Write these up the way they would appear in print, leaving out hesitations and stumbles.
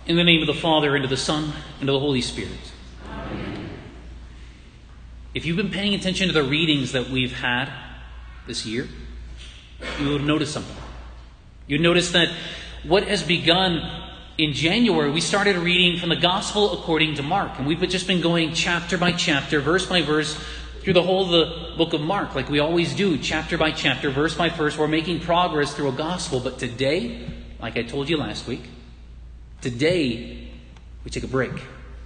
In the name of the Father, and of the Son, and of the Holy Spirit. Amen. If you've been paying attention to the readings that we've had this year, you will notice something. You notice that what has begun in January, we started reading from the Gospel according to Mark. And we've just been going chapter by chapter, verse by verse, through the whole of the book of Mark, like we always do, chapter by chapter, verse by verse. We're making progress through a gospel. But today, like I told you last week, today we take a break.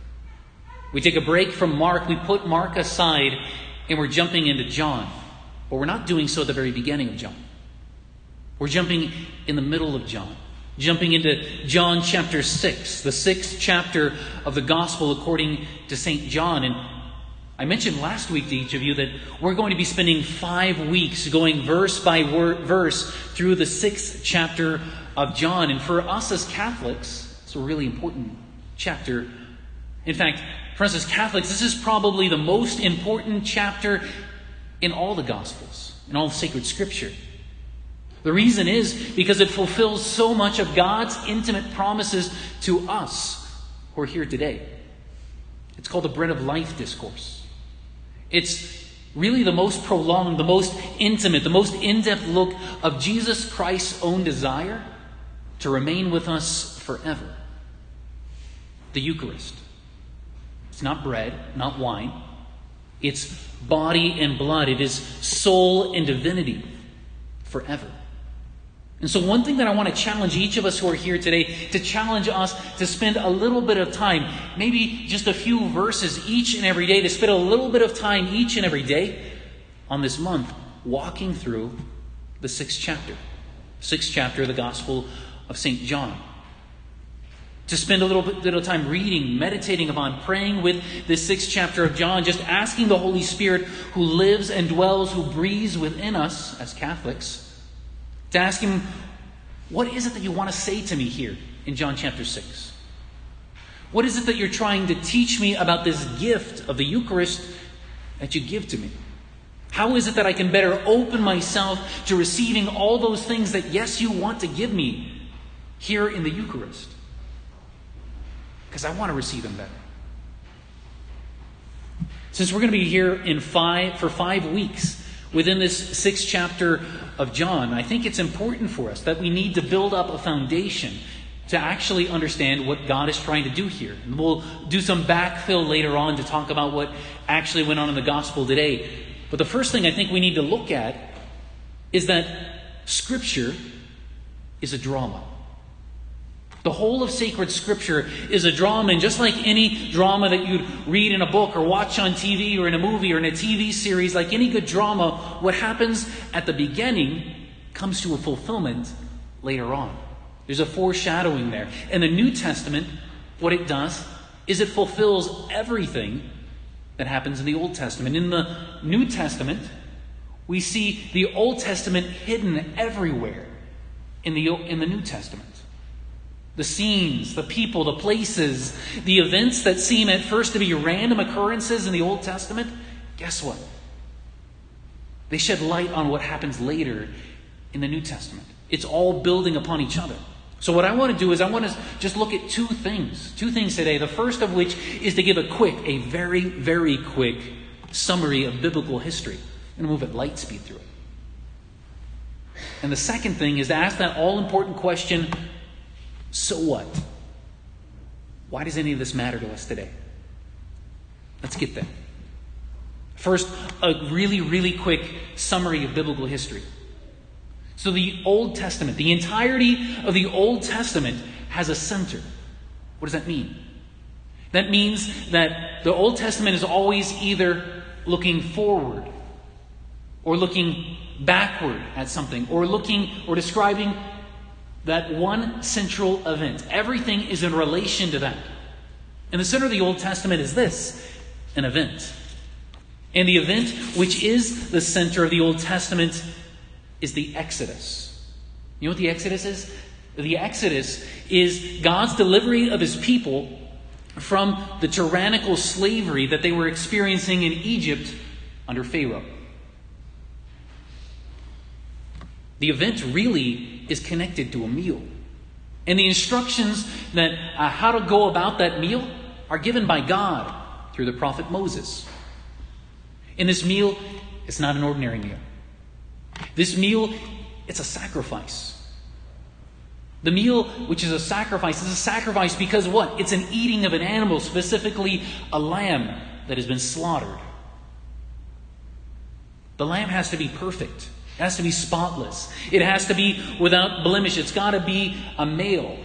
We take a break from Mark. We put Mark aside and we're jumping into John. But we're not doing so at the very beginning of John. We're jumping in the middle of John. Jumping into John chapter 6, the 6th chapter of the Gospel according to St. John. And I mentioned last week to each of you that we're going to be spending 5 weeks going verse by verse through the 6th chapter of John. And for us as Catholics, it's a really important chapter. In fact, for us as Catholics, this is probably the most important chapter in all the Gospels, in all of sacred Scripture. The reason is because it fulfills so much of God's intimate promises to us who are here today. It's called the Bread of Life Discourse. It's really the most prolonged, the most intimate, the most in-depth look of Jesus Christ's own desire to remain with us forever. The Eucharist. It's not bread, not wine. It's body and blood. It is soul and divinity forever. And so one thing that I want to challenge each of us who are here today, to challenge us to spend a little bit of time, maybe just a few verses each and every day, to spend a little bit of time each and every day on this month walking through the 6th chapter of the Gospel of St. John. To spend a little bit of time reading, meditating upon, praying with this 6th chapter of John, just asking the Holy Spirit who lives and dwells, who breathes within us as Catholics, to ask Him, what is it that you want to say to me here in John chapter 6? What is it that you're trying to teach me about this gift of the Eucharist that you give to me? How is it that I can better open myself to receiving all those things that, yes, you want to give me here in the Eucharist? Because I want to receive them better. Since we're going to be here for 5 weeks within this 6th chapter of John, I think it's important for us that we need to build up a foundation to actually understand what God is trying to do here. And we'll do some backfill later on to talk about what actually went on in the Gospel today. But the first thing I think we need to look at is that Scripture is a drama. The whole of sacred Scripture is a drama, and just like any drama that you'd read in a book or watch on TV or in a movie or in a TV series, like any good drama, what happens at the beginning comes to a fulfillment later on. There's a foreshadowing there. In the New Testament, what it does is it fulfills everything that happens in the Old Testament. In the New Testament, we see the Old Testament hidden everywhere in the New Testament. The scenes, the people, the places, the events that seem at first to be random occurrences in the Old Testament, guess what? They shed light on what happens later in the New Testament. It's all building upon each other. So what I want to do is I want to just look at two things today. The first of which is to give a very, very quick summary of biblical history. I'm going to move at light speed through it. And the second thing is to ask that all-important question, so what? Why does any of this matter to us today? Let's get there. First, a really, really quick summary of biblical history. So the Old Testament, the entirety of the Old Testament has a center. What does that mean? That means that the Old Testament is always either looking forward or looking backward at something or describing that one central event. Everything is in relation to that. And the center of the Old Testament is this, an event. And the event which is the center of the Old Testament is the Exodus. You know what the Exodus is? The Exodus is God's delivery of His people from the tyrannical slavery that they were experiencing in Egypt under Pharaoh. The event really is connected to a meal. And the instructions that how to go about that meal are given by God through the prophet Moses. And this meal is not an ordinary meal. This meal, it's a sacrifice. The meal, which is a sacrifice, is a sacrifice because what? It's an eating of an animal, specifically a lamb that has been slaughtered. The lamb has to be perfect. It has to be spotless. It has to be without blemish. It's got to be a male.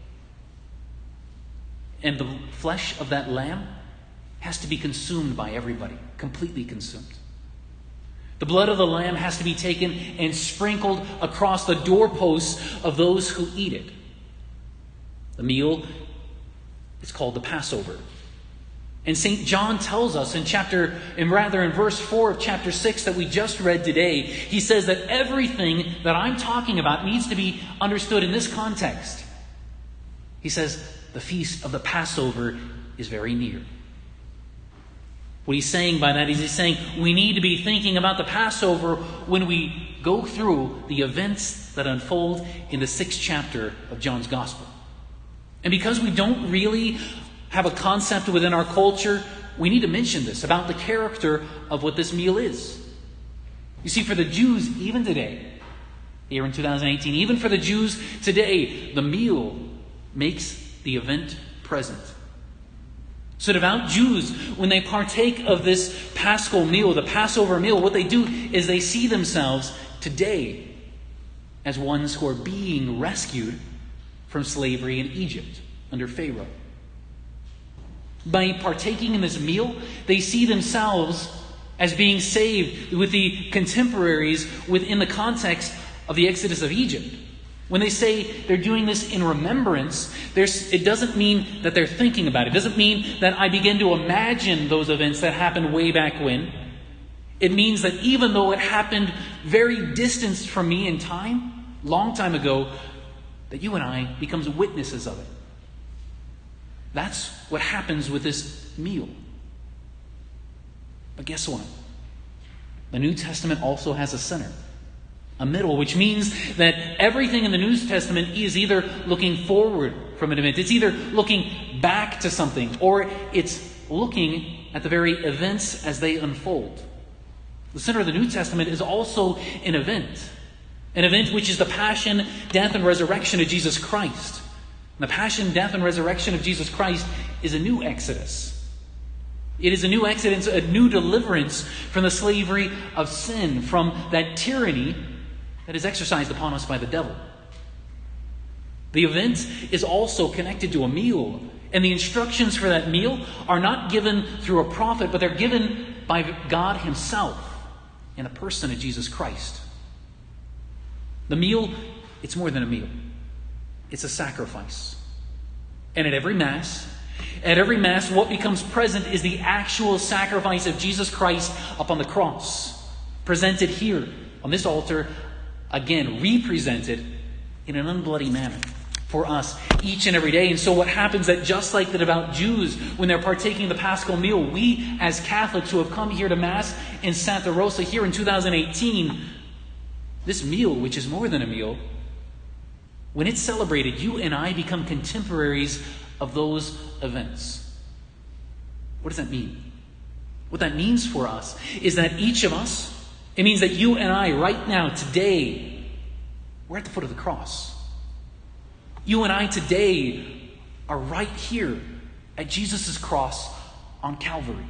And the flesh of that lamb has to be consumed by everybody, completely consumed. The blood of the lamb has to be taken and sprinkled across the doorposts of those who eat it. The meal is called the Passover. And St. John tells us in verse 4 of chapter 6 that we just read today, he says that everything that I'm talking about needs to be understood in this context. He says the feast of the Passover is very near. What he's saying by that is he's saying we need to be thinking about the Passover when we go through the events that unfold in the 6th chapter of John's Gospel. And because we don't really have a concept within our culture, we need to mention this about the character of what this meal is. You see, for the Jews, even today, here in 2018, even for the Jews today, the meal makes the event present. So devout Jews, when they partake of this Paschal meal, the Passover meal, what they do is they see themselves today as ones who are being rescued from slavery in Egypt under Pharaoh. By partaking in this meal, they see themselves as being saved with the contemporaries within the context of the Exodus of Egypt. When they say they're doing this in remembrance, it doesn't mean that they're thinking about it. It doesn't mean that I begin to imagine those events that happened way back when. It means that even though it happened very distanced from me in time, long time ago, that you and I becomes witnesses of it. That's what happens with this meal. But guess what? The New Testament also has a center. A middle, which means that everything in the New Testament is either looking forward from an event, it's either looking back to something, or it's looking at the very events as they unfold. The center of the New Testament is also an event which is the passion, death, and resurrection of Jesus Christ. And the passion, death, and resurrection of Jesus Christ is a new Exodus. It is a new Exodus, a new deliverance from the slavery of sin, from that tyranny that is exercised upon us by the devil. The event is also connected to a meal. And the instructions for that meal are not given through a prophet, but they're given by God Himself in the person of Jesus Christ. The meal, it's more than a meal. It's a sacrifice. And at every Mass, what becomes present is the actual sacrifice of Jesus Christ upon the cross, presented here on this altar, again, represented in an unbloody manner for us each and every day. And so what happens that just like the devout Jews, when they're partaking of the Paschal meal, we as Catholics who have come here to Mass in Santa Rosa here in 2018, this meal, which is more than a meal, when it's celebrated, you and I become contemporaries of those events. What does that mean? What that means for us is that each of us, it means that you and I, right now, today, we're at the foot of the cross. You and I today are right here at Jesus' cross on Calvary.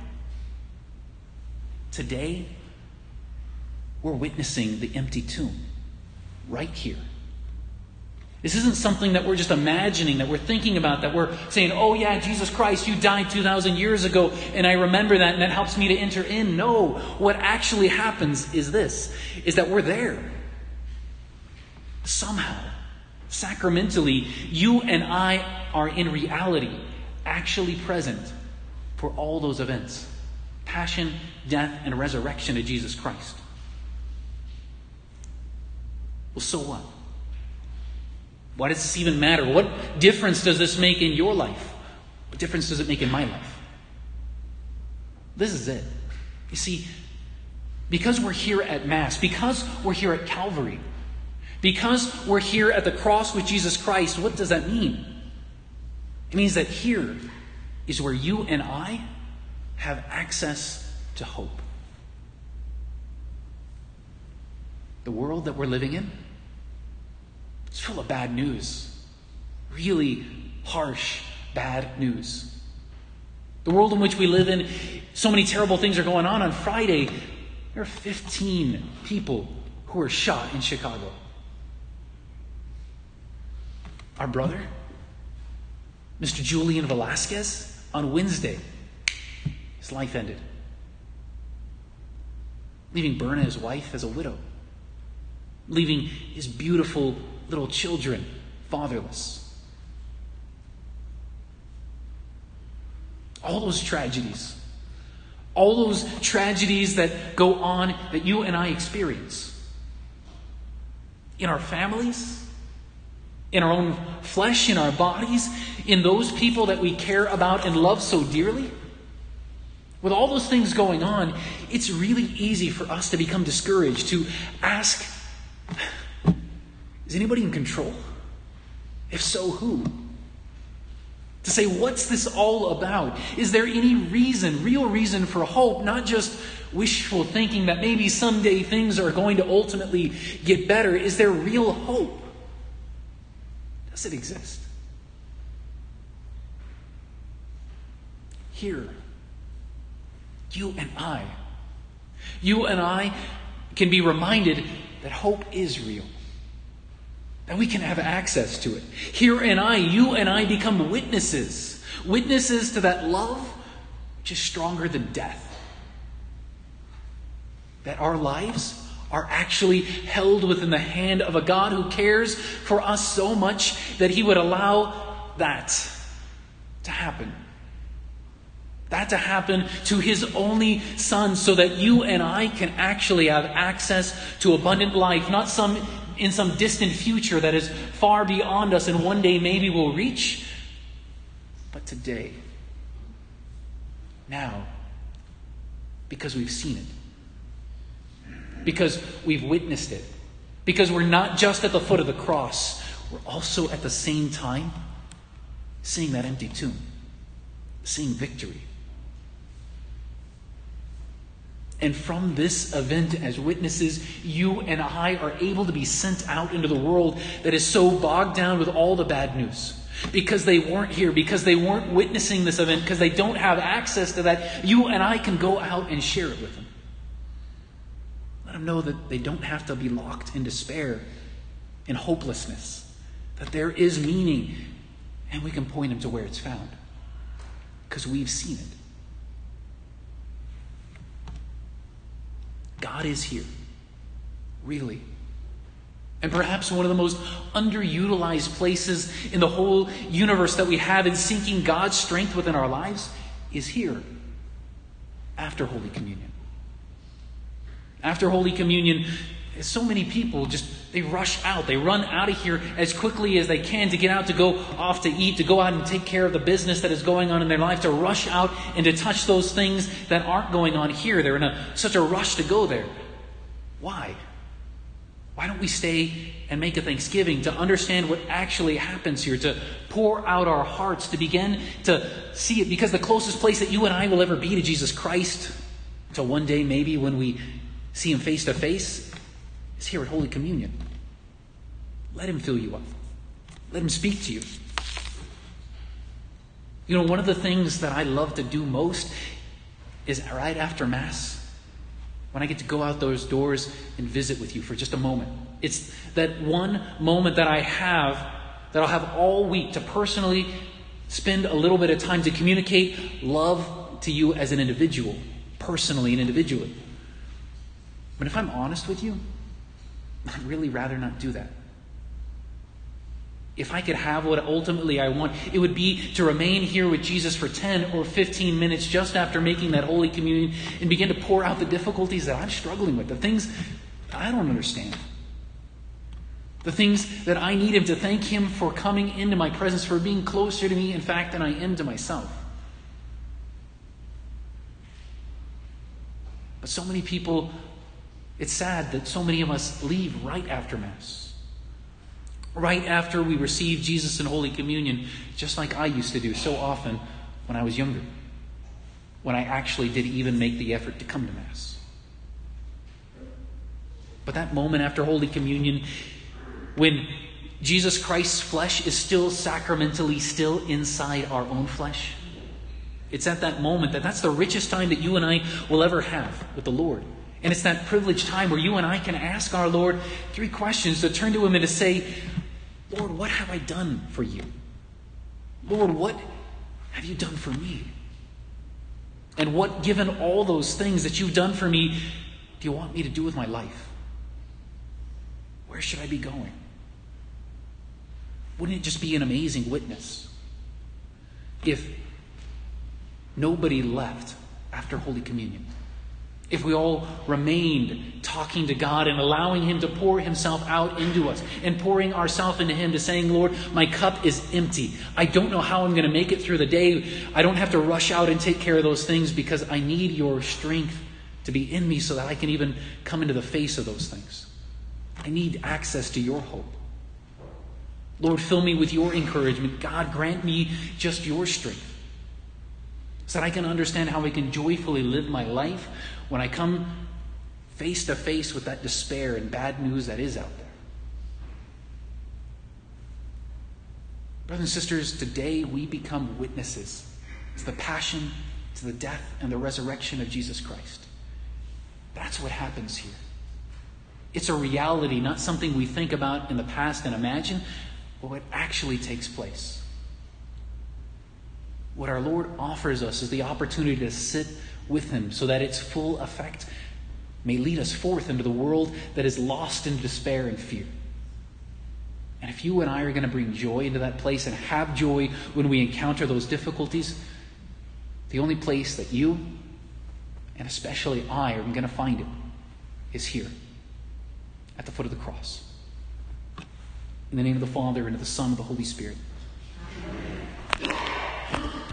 Today, we're witnessing the empty tomb right here. This isn't something that we're just imagining, that we're thinking about, that we're saying, oh yeah, Jesus Christ, you died 2,000 years ago, and I remember that, and that helps me to enter in. No, what actually happens is this, is that we're there. Somehow, sacramentally, you and I are in reality actually present for all those events. Passion, death, and resurrection of Jesus Christ. Well, so what? Why does this even matter? What difference does this make in your life? What difference does it make in my life? This is it. You see, because we're here at Mass, because we're here at Calvary, Because we're here at the cross with Jesus Christ, what does that mean? It means that here is where you and I have access to hope. The world that we're living in, it's full of bad news. Really harsh, bad news. The world in which we live in, so many terrible things are going on. On Friday, there are 15 people who were shot in Chicago. Our brother, Mr. Julian Velasquez, on Wednesday, his life ended, leaving Berna, his wife, as a widow, leaving his beautiful little children fatherless. All those tragedies that go on that you and I experience in our families, in our own flesh, in our bodies, in those people that we care about and love so dearly. With all those things going on, it's really easy for us to become discouraged, to ask, is anybody in control? If so, who? To say, what's this all about? Is there any reason, real reason for hope, not just wishful thinking that maybe someday things are going to ultimately get better? Is there real hope? Does it exist? Here, you and I can be reminded that hope is real. That we can have access to it. Here you and I become witnesses to that love which is stronger than death. That our lives are actually held within the hand of a God who cares for us so much that He would allow that to happen. That to happen to His only Son, so that you and I can actually have access to abundant life, not in some distant future that is far beyond us and one day maybe we'll reach, but today, now, because we've seen it, because we've witnessed it, because we're not just at the foot of the cross, we're also at the same time seeing that empty tomb, seeing victory. And from this event, as witnesses, you and I are able to be sent out into the world that is so bogged down with all the bad news. Because they weren't here, because they weren't witnessing this event, because they don't have access to that, you and I can go out and share it with them. Let them know that they don't have to be locked in despair, in hopelessness. That there is meaning, and we can point them to where it's found. Because we've seen it. God is here, really. And perhaps one of the most underutilized places in the whole universe that we have in seeking God's strength within our lives is here, after Holy Communion. After Holy Communion, so many people they rush out. They run out of here as quickly as they can to get out, to go off to eat, to go out and take care of the business that is going on in their life, to rush out and to touch those things that aren't going on here. They're in such a rush to go there. Why? Why don't we stay and make a Thanksgiving to understand what actually happens here, to pour out our hearts, to begin to see it? Because the closest place that you and I will ever be to Jesus Christ, until one day maybe when we see Him face to face, is here at Holy Communion. Let Him fill you up. Let Him speak to you. You know, one of the things that I love to do most is right after Mass, when I get to go out those doors and visit with you for just a moment. It's that one moment that I'll have all week to personally spend a little bit of time to communicate love to you as an individual, personally and individually. But if I'm honest with you, I'd really rather not do that. If I could have what ultimately I want, it would be to remain here with Jesus for 10 or 15 minutes just after making that Holy Communion and begin to pour out the difficulties that I'm struggling with, the things that I don't understand, the things that I need Him to thank Him for coming into my presence, for being closer to me, in fact, than I am to myself. But so many people, it's sad that so many of us leave right after Mass. right after we receive Jesus in Holy Communion, just like I used to do so often when I was younger, when I actually did even make the effort to come to Mass. But that moment after Holy Communion, when Jesus Christ's flesh is still sacramentally still inside our own flesh, it's at that moment that's the richest time that you and I will ever have with the Lord. And it's that privileged time where you and I can ask our Lord 3 questions, to turn to Him and to say, Lord, what have I done for you? Lord, what have you done for me? And what, given all those things that you've done for me, do you want me to do with my life? Where should I be going? Wouldn't it just be an amazing witness if nobody left after Holy Communion? If we all remained talking to God and allowing Him to pour Himself out into us and pouring ourselves into Him, to saying, Lord, my cup is empty. I don't know how I'm going to make it through the day. I don't have to rush out and take care of those things because I need your strength to be in me so that I can even come into the face of those things. I need access to your hope. Lord, fill me with your encouragement. God, grant me just your strength so that I can understand how I can joyfully live my life when I come face to face with that despair and bad news that is out there. Brothers and sisters, today we become witnesses to the passion, to the death, and the resurrection of Jesus Christ. That's what happens here. It's a reality, not something we think about in the past and imagine, but what actually takes place. What our Lord offers us is the opportunity to sit with Him so that its full effect may lead us forth into the world that is lost in despair and fear. And if you and I are going to bring joy into that place and have joy when we encounter those difficulties, the only place that you, and especially I, are going to find it is here, at the foot of the cross. In the name of the Father, and of the Son, and of the Holy Spirit.